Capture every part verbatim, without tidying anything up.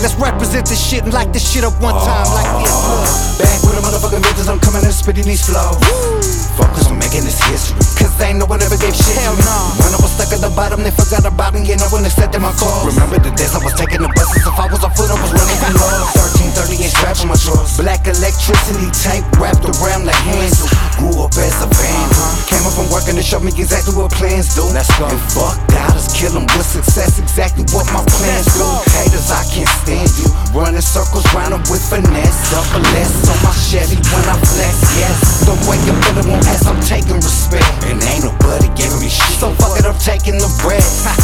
Let's represent this shit and light this shit up one time like this. Look. Back with a motherfucking bitches, I'm coming and spitting these flows. Focus on making this history, cause ain't no one ever gave shit Hell to me. nah. When I was stuck at the bottom, they forgot about me, and no one accepted my cause. Remember the days I was taking the buses, if I was a foot, I was running from love. thirteen thirty-eight strap on my drawers. Black electricity tape wrapped around the handle. Grew up as a vandal. Came up from working to show me exactly what plans do. Let's go. And fuck doubters, kill them with success, exactly what my plans do. Haters, I can't stand you. Running circles round them with finesse. Double less on my Chevy when I flex, yes. The way you put it on ass, I'm taking respect. And ain't nobody giving me shit, so fuck it, I'm taking the bread.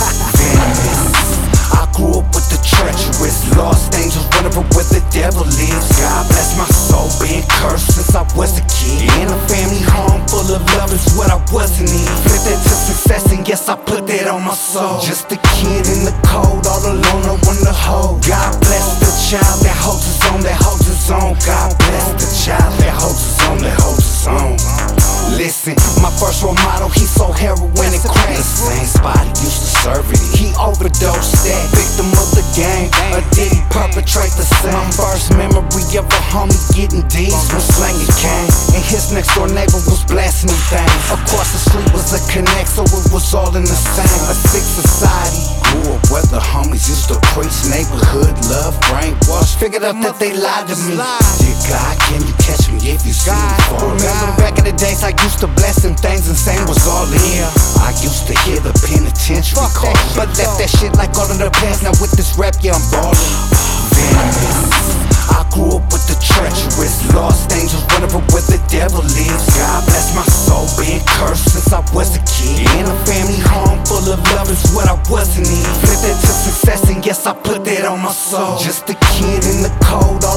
Venomous. I grew up with the treacherous, lost angels running from where the devil lives. God bless my soul, been cursed since I was a kid. In a family home full of love is what I wasn't in. Flip that to success and yes, I put that on my soul. Just a kid in the cold, all alone, no one to hold. God bless the child that holds his own, that holds his own. God bless the child that holds his own, that holds his own. Listen, my first role model, he sold heroin and crack. The same spot he used to serve it. He overdosed that. Victim of the game, or did he perpetrate the same? My first memory of a homie getting D's when slanging came, and his next door neighbor was blasting him things. Across the street was a connect, so it was all in the same. A sick society. Grew up where the homies used to preach neighborhood love, brainwash. Figured out that they lied to me. Dear God, can you catch me if you see me falling? Remember back in the days I used to bless them things and saying was all in. I used to hear the penitentiary call, but left that shit like all in the past. Now with this rap, yeah, I'm ballin'. Venomous. I grew up with the treacherous, lost angels running from where the devil lives. God bless my soul, been cursed since I was a kid. In a family home full of love is what I wasn't in. Flip that to success and yes, I put that on my soul. Just a kid in the cold,